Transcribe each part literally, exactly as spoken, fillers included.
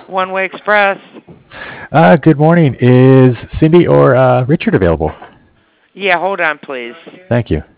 One Way Express. Uh, good morning. Is Cindy or uh, Richard available? Yeah, hold on, please. Thank you.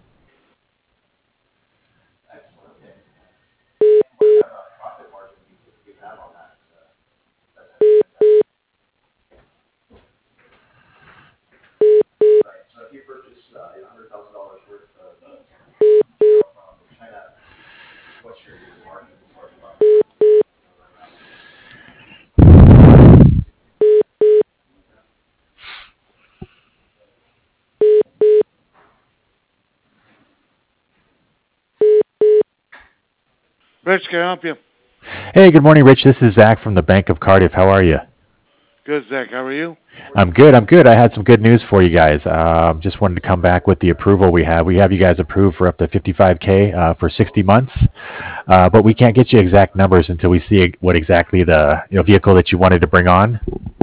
Rich, can I help you? Hey, good morning, Rich. This is Zach from the Bank of Cardiff. How are you? Good, Zach. How are you? I'm good. I'm good. I had some good news for you guys. Um, just wanted to come back with the approval we have. We have you guys approved for up to fifty-five K uh, for sixty months, uh, but we can't get you exact numbers until we see what exactly the you know, vehicle that you wanted to bring on.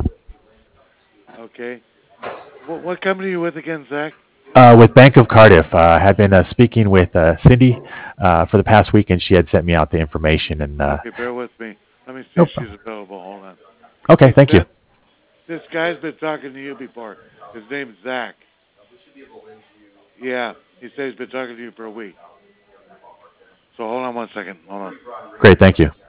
Okay. What, what company are you with again, Zach? Uh, with Bank of Cardiff, uh, I had been uh, speaking with uh, Cindy uh, for the past week, and she had sent me out the information. And uh, Okay, bear with me. Let me see if nope. she's available. Hold on. Okay, thank you. This, this guy's been talking to you before. His name's Zach. Yeah, he said he's been talking to you for a week. So hold on one second. Hold on. Great, thank you.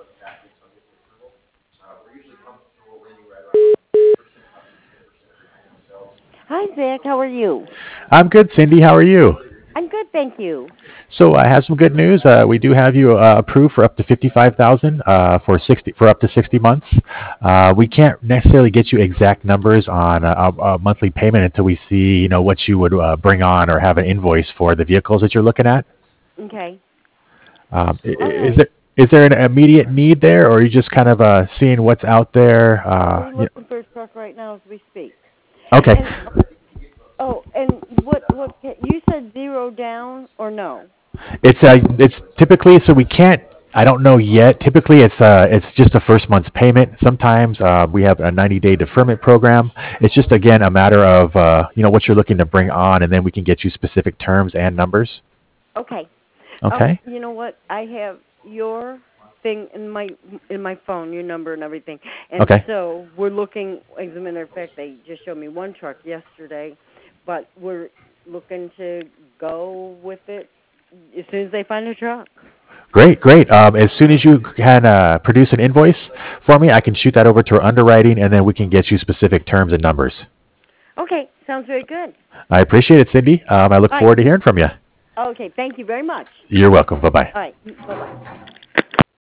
Hi, Zach. How are you? I'm good, Cindy. How are you? I'm good, thank you. So I have some good news. Uh, we do have you uh, approved for up to fifty-five thousand uh, for sixty for up to sixty months. Uh, we can't necessarily get you exact numbers on a, a monthly payment until we see you know what you would uh, bring on or have an invoice for the vehicles that you're looking at. Okay. Um, i- i- is Okay. there is there an immediate need there, or are you just kind of uh, seeing what's out there? We're Uh, y- looking for a truck right now as we speak. okay. And oh, and what what you said zero down or no? It's uh, it's typically so we can't. I don't know yet. Typically, it's uh, it's just a first month's payment. Sometimes uh, we have a ninety day deferment program. It's just again a matter of uh, you know what you're looking to bring on, and then we can get you specific terms and numbers. Okay. Um, Okay. you know what? I have your thing in my in my phone, your number and everything. And Okay. so we're looking. As a matter of fact, they just showed me one truck yesterday, but we're looking to go with it as soon as they find a truck. Great, great. Um, as soon as you can uh, produce an invoice for me, I can shoot that over to our underwriting, and then we can get you specific terms and numbers. Okay, sounds very good. I appreciate it, Cindy. Um, I look All right. forward to hearing from you. Okay, thank you very much. You're welcome. Bye bye. All right, bye bye.